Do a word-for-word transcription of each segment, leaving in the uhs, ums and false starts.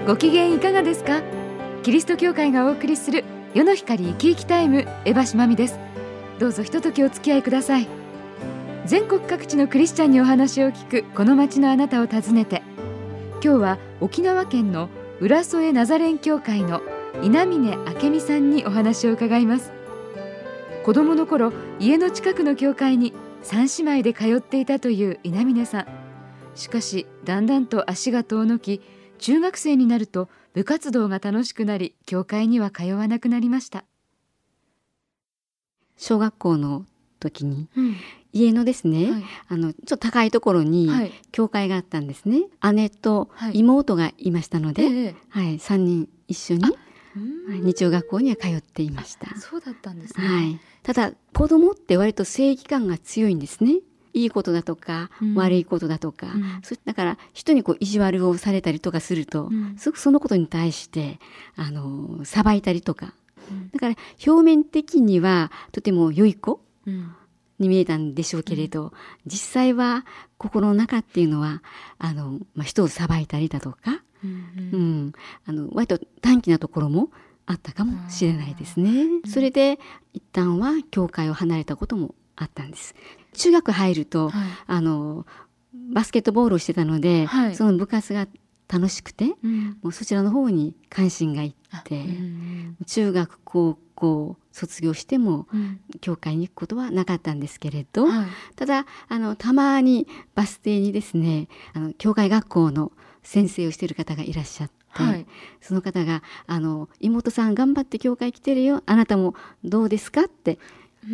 ご機嫌いかがですか？キリスト教会がお送りする世の光生き生きタイム、江橋真美です。どうぞひとときお付き合いください。全国各地のクリスチャンにお話を聞くこの街のあなたを訪ねて、今日は沖縄県の浦添ナザレン教会の稲峰明美さんにお話を伺います。子供の頃、家の近くの教会に三姉妹で通っていたという稲峰さん。しかしだんだんと足が遠のき、中学生になると部活動が楽しくなり、教会には通わなくなりました。 小学校の時に、 うん、 家のですね、 はい、 あのちょっと高いところに教会があったんですね、はい、姉と妹がいましたので、はいええはい、さんにん一緒に日曜学校には通っていました。 そうだったんですね、 はい、ただ子供って割と正義感が強いんですね。いいことだとか、うん、悪いことだとか、うん、そだから人にこう意地悪をされたりとかすると、うん、すごくそのことに対してあの裁いたりとか、うん、だから表面的にはとても良い子に見えたんでしょうけれど、うん、実際は心の中っていうのはあの、まあ、人を裁いたりだとか、うんうん、あの割と短気なところもあったかもしれないですね、うん、それで一旦は教会を離れたこともあったんです。中学入ると、はい、あのバスケットボールをしてたので、はい、その部活が楽しくて、うん、もうそちらの方に関心がいって、うん、中学高校卒業しても、うん、教会に行くことはなかったんですけれど、はい、ただあのたまにバス停にですね、あの教会学校の先生をしている方がいらっしゃって、はい、その方があの妹さん頑張って教会来てるよ、あなたもどうですかってうん、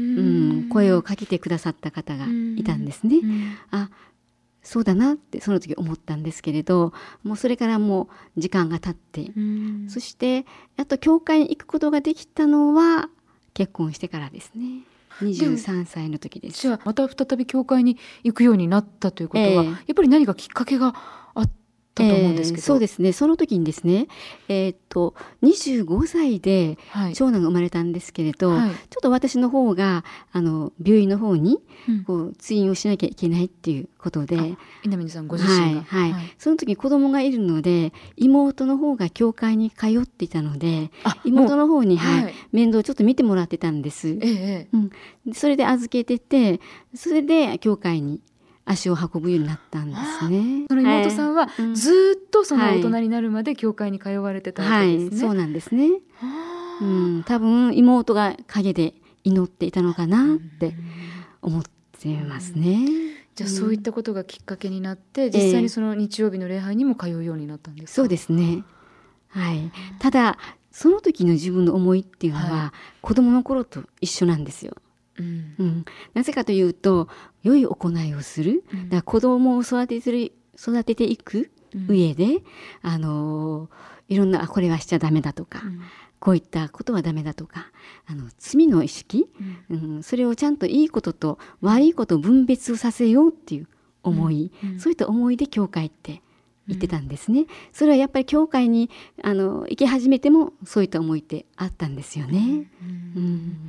声をかけてくださった方がいたんですね。あ、そうだなってその時思ったんですけれど、もうそれからもう時間が経って、そしてやっと教会に行くことができたのは結婚してからですね。にじゅうさんさいの時です。 じゃあまた再び教会に行くようになったということは、えー、やっぱり何かきっかけがあったと思うんですけど、 えー、そうですね。その時にですね、えー、っとにじゅうごさいで長男が生まれたんですけれど、はい、ちょっと私の方があの病院の方にこう、うん、通院をしなきゃいけないっていうことで、 稲峰さんご自身が、 はいはいはい、その時に子供がいるので妹の方が教会に通っていたので、妹の方に、はいはい、面倒をちょっと見てもらってたんです、ええうん、それで預けてて、それで教会に足を運ぶようになったんですね。 その妹さんはずっとその大人になるまで教会に通われてたわけですね。 はいはい、そうなんですね、うん、多分妹が陰で祈っていたのかなって思ってますね。 じゃあそういったことがきっかけになって、うん、実際にその日曜日の礼拝にも通うようになったんですか？ そうですね、はい、ただその時の自分の思いっていうのは、はい、子供の頃と一緒なんですよ。うんうん、なぜかというと良い行いをする、うん、だから子供を育ててる、育てていく上で、うん、あのいろんなこれはしちゃダメだとか、うん、こういったことはダメだとか、あの罪の意識、うんうん、それをちゃんといいことと悪いことを分別をさせようっていう思い、うんうん、そういった思いで教会って言ってたんですね、うん、それはやっぱり教会にあの行き始めてもそういった思いってあったんですよね、うんうん、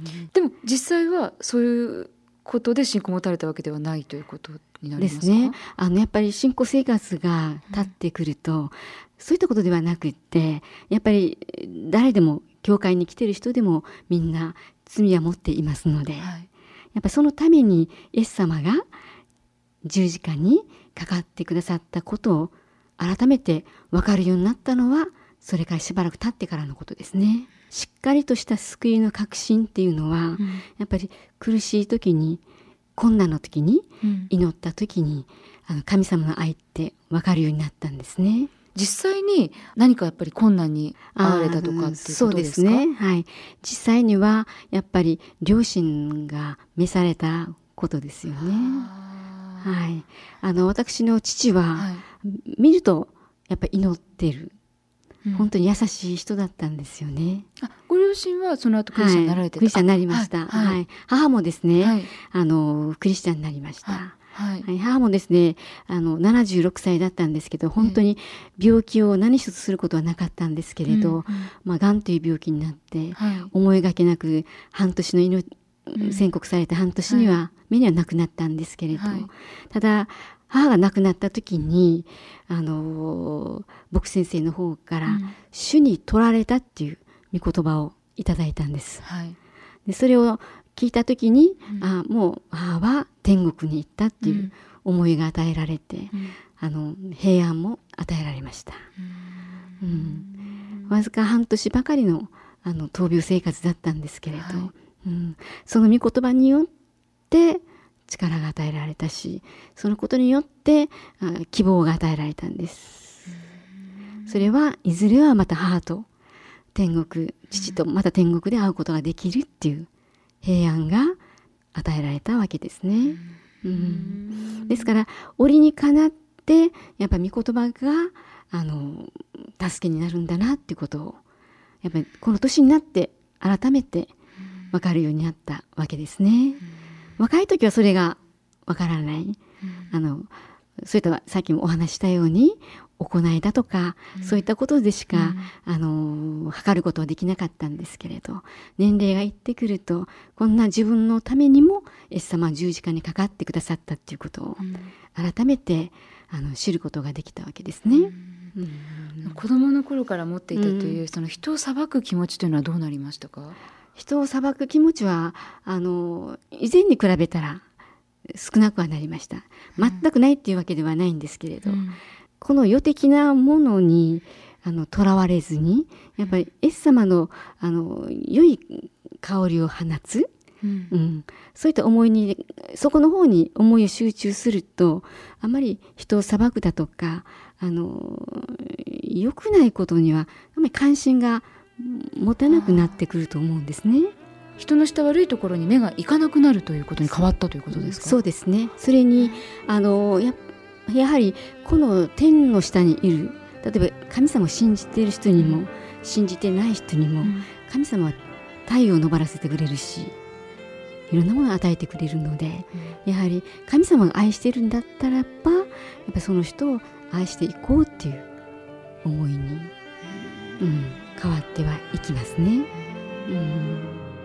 でも実際はそういうことで信仰を持たれたわけではないということになりますか？ ですね、あのやっぱり信仰生活が経ってくると、うん、そういったことではなくってやっぱり誰でも教会に来てる人でもみんな罪は持っていますので、はい、やっぱりそのためにイエス様が十字架にかかってくださったことを改めて分かるようになったのはそれからしばらく経ってからのことですね。しっかりとした救いの確信っていうのは、うん、やっぱり苦しい時に困難の時に、うん、祈った時にあの神様の愛って分かるようになったんですね。 実際に何かやっぱり困難に遭われたとかっていうことですか？ そうですね、はい、実際にはやっぱり両親が召されたことですよね。はい、あの私の父は、はい、見るとやっぱり祈っている、うん、本当に優しい人だったんですよね。 あ、ご両親はその後クリスチャンになられてた？ はい、クリスチャンになりました、はいはい、母もですね、はい、あのクリスチャンになりました、はいはいはい、母もですねあのななじゅうろくさいだったんですけど、本当に病気を何一つすることはなかったんですけれど、うんうんまあ、がんという病気になって、はい、思いがけなく半年の命宣告されて半年には、はい、目にはなくなったんですけれど、はい、ただ母が亡くなった時にあの牧師先生の方から、うん、主に取られたっていう御言葉をいただいたんです、はい、でそれを聞いた時に、うん、あもう母は天国に行ったっていう思いが与えられて、うん、あの平安も与えられました、うんうん、わずか半年ばかりの、あの闘病生活だったんですけれど、はいうん、その御言葉によって力が与えられたし、そのことによって希望が与えられたんです。それはいずれはまた母と天国、父とまた天国で会うことができるっていう平安が与えられたわけですね。うん、ですから折にかなってやっぱり御言葉があの助けになるんだなっていうことをやっぱりこの年になって改めて分かるようになったわけですね。若い時はそれがわからない、うん、あのそういったさっきもお話したように行いだとか、うん、そういったことでしか、うん、あの測ることはできなかったんですけれど、年齢がいってくるとこんな自分のためにもイエス様は十字架にかかってくださったっていうことを改めてあの知ることができたわけですね、うんうん、子供の頃から持っていたという、うん、その人を裁く気持ちというのはどうなりましたか？ 人を裁く気持ちはあの以前に比べたら少なくはなりました。全くないっていうわけではないんですけれど、うん、この世的なものにあのとらわれずにやっぱりイエス様のあの良い香りを放つ、うんうん、そういった思いにそこの方に思いを集中するとあまり人を裁くだとかあの良くないことにはあまり関心が持たなくなってくると思うんですね。 人のした悪いところに目がいかなくなるということに変わったということですか？ そうですね。それにあの や, やはりこの天の下にいる例えば神様を信じている人にも、うん、信じてない人にも、うん、神様は太陽を昇らせてくれるしいろんなものを与えてくれるので、うん、やはり神様が愛しているんだったらばやっぱりその人を愛していこうっていう思いに、うん、変わってはいきますね、うん、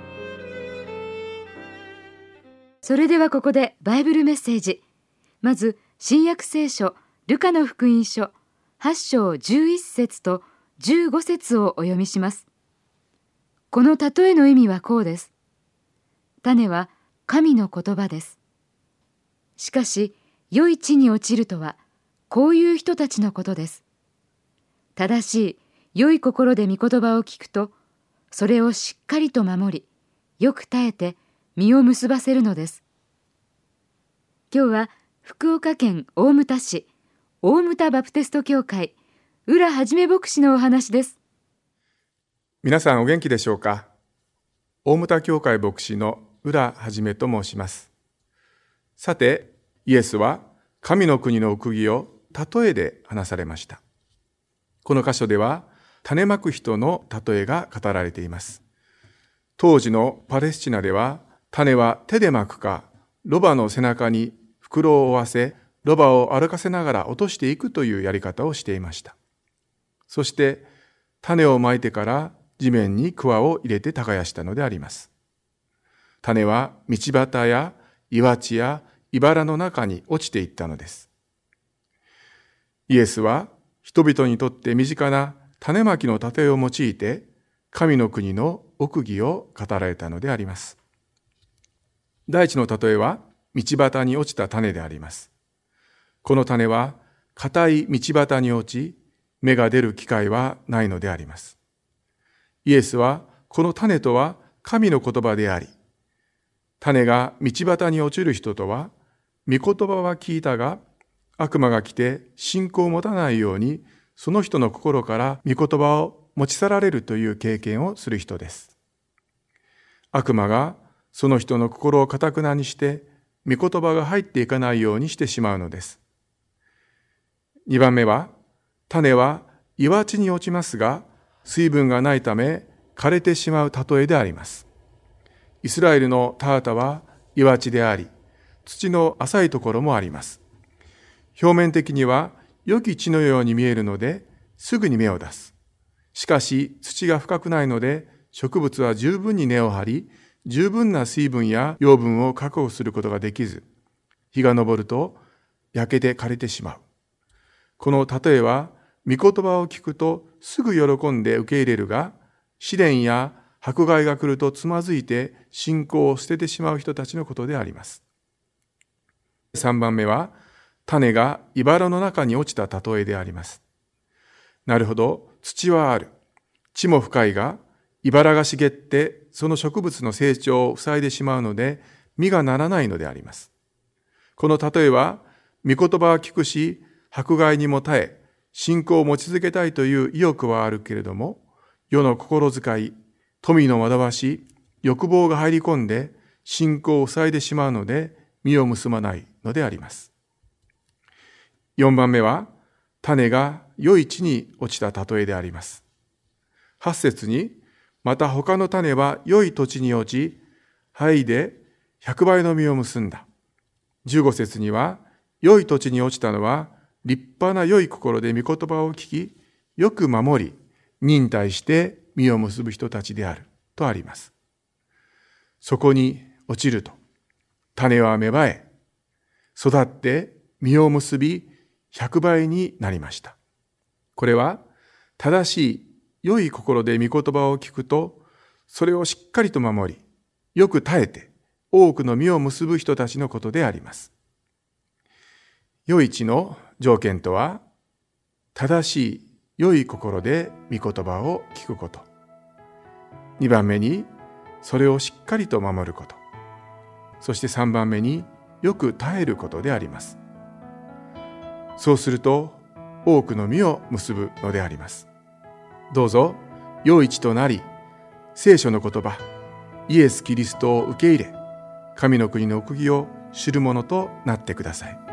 それではここでバイブルメッセージ。まず新約聖書ルカの福音書はち章じゅういち節とじゅうご節をお読みします。この例えの意味はこうです。種は神の言葉です。しかし良い地に落ちるとはこういう人たちのことです。正しい良い心で御言葉を聞くとそれをしっかりと守りよく耐えて実を結ばせるのです。今日は福岡県大牟田市大牟田バプテスト教会浦はじめ牧師のお話です。 皆さんお元気でしょうか？大牟田教会牧師の浦はじめと申します。さて、イエスは神の国の奥義を例えで話されました。この箇所では種まく人の例えが語られています。当時のパレスチナでは種は手でまくかロバの背中に袋を負わせロバを歩かせながら落としていくというやり方をしていました。そして種をまいてから地面に桑を入れて耕したのであります。種は道端や岩地や茨の中に落ちていったのです。イエスは人々にとって身近な種まきの例えを用いて神の国の奥義を語られたのであります。第一の例えは道端に落ちた種であります。この種は固い道端に落ち芽が出る機会はないのであります。イエスはこの種とは神の言葉であり、種が道端に落ちる人とは御言葉は聞いたが悪魔が来て信仰を持たないようにその人の心から御言葉を持ち去られるという経験をする人です。悪魔がその人の心を堅くなにして御言葉が入っていかないようにしてしまうのです。にばんめは、種は岩地に落ちますが水分がないため枯れてしまう例えであります。イスラエルの田畑は岩地であり、土の浅いところもあります。表面的には良き地のように見えるのですぐに芽を出す。しかし土が深くないので植物は十分に根を張り、十分な水分や養分を確保することができず、日が昇ると焼けて枯れてしまう。この例えは、御言葉を聞くとすぐ喜んで受け入れるが、試練や迫害が来るとつまずいて信仰を捨ててしまう人たちのことであります。さんばんめは、種が茨の中に落ちた例えであります。なるほど、土はある。地も深いが、茨が茂ってその植物の成長を塞いでしまうので、実がならないのであります。この例えは、御言葉は聞くし、迫害にも耐え、信仰を持ち続けたいという意欲はあるけれども、世の心遣い、富の惑わし、欲望が入り込んで、信仰を塞いでしまうので、実を結ばないのであります。よんばんめは、種が良い地に落ちた例えであります。はち節に、また他の種は良い土地に落ち、灰で百倍の実を結んだ。じゅうご節には、良い土地に落ちたのは、立派な良い心で御言葉を聞き、よく守り、忍耐して実を結ぶ人たちであるとあります。そこに落ちると、種は芽生え、育って実を結び、百倍になりました。これは、正しい良い心で御言葉を聞くと、それをしっかりと守り、よく耐えて、多くの実を結ぶ人たちのことであります。良い地の条件とは、正しい良い心で御言葉を聞くこと。にばんめに、それをしっかりと守ること。そしてさんばんめによく耐えることであります。そうすると多くの実を結ぶのであります。どうぞ良い地となり、聖書の言葉、イエス・キリストを受け入れ、神の国の奥義を知るものとなってください。